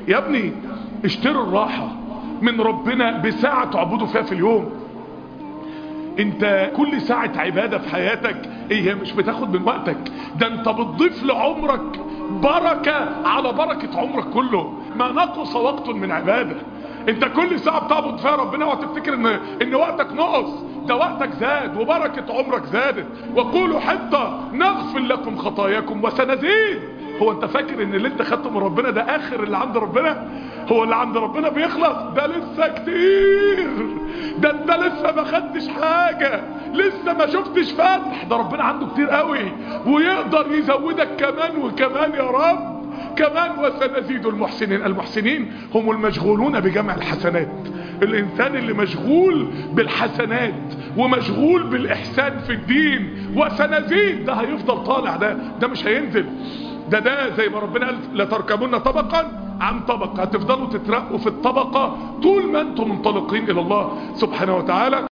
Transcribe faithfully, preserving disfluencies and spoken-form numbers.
يا ابني اشتروا الراحة من ربنا بساعة تعبدوا فيها في اليوم. انت كل ساعة عبادة في حياتك هي مش بتاخد من وقتك، ده انت بتضيف لعمرك بركة على بركة عمرك كله. ما نقص وقت من عبادة. انت كل ساعة بتعبد فيها ربنا وهتفتكر ان ان وقتك نقص، ده وقتك زاد وبركة عمرك زادت. وقولوا حتى نغفر لكم خطاياكم وسنزيد. هو انت فاكر ان اللي انت خدته من ربنا ده اخر اللي عند ربنا؟ هو اللي عند ربنا بيخلص؟ ده لسه كتير، ده انت لسه ما خدتش حاجة، لسه ما شفتش فتح. ده ربنا عنده كتير قوي ويقدر يزودك كمان وكمان يا رب كمان. وسنزيد المحسنين. المحسنين هم المشغولون بجمع الحسنات. الانسان اللي مشغول بالحسنات ومشغول بالاحسان في الدين. وسنزيد ده هيفضل طالع، ده ده مش هينزل. ده ده زي ما ربنا قال لتركبون طبقا عن طبق. هتفضلوا تترقوا في الطبقة طول ما انتم منطلقين الى الله سبحانه وتعالى.